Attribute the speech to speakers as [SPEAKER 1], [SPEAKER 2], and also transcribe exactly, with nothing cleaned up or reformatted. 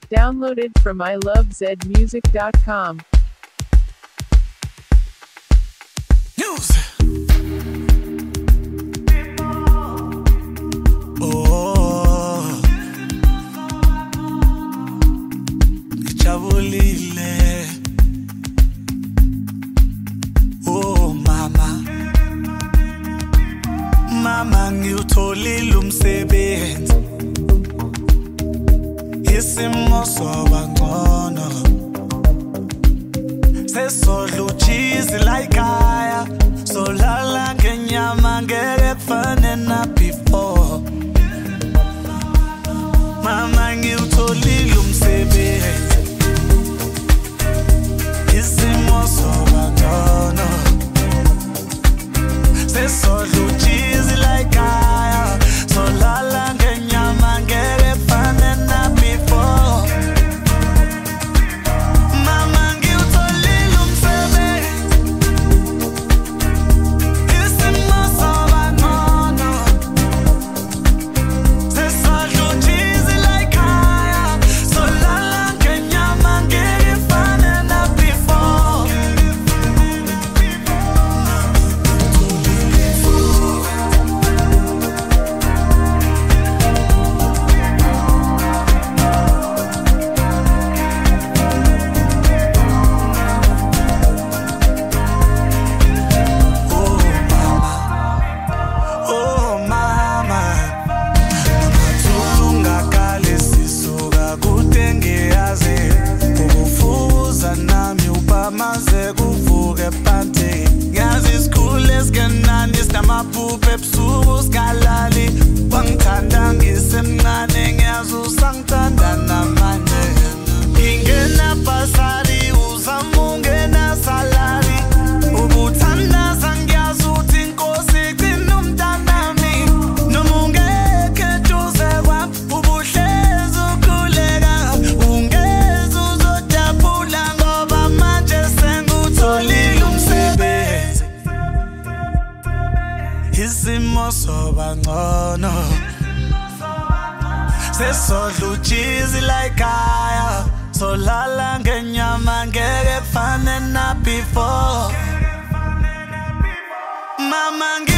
[SPEAKER 1] Downloaded from I love zed music dot com.
[SPEAKER 2] News. Oh, ngijabulile. Oh mama, mama ngiwutholile umsebenzi. Isimo soba ngcono, sesodla uchizi la ekhaya, solala ngenyama ngeke kufane na before. Mama ngiwutholile umsebenzi, isimo soba ngcono, sesodla uchizi la ekhaya, solala ngenyama ngeke kufane na before. Maze kuvuke phansi ngiyazi isikhulu eskenani sinamaphupho ebusuku sikalali wangithanda ngisemncane ngiyazi usangithanda namanje ngingena basari uzama ungena salari ubuthandaza ngiyazi uthi inkosi igcina umntanami noma ungekho eduze kwami ubuhlezi ukhuleka ungeze uzojabula ngoba manje sengutholile umsebenzi isimo soba ngcono sesodla uchizi la ekhaya solala ngenyama ngeke kufane na before mama.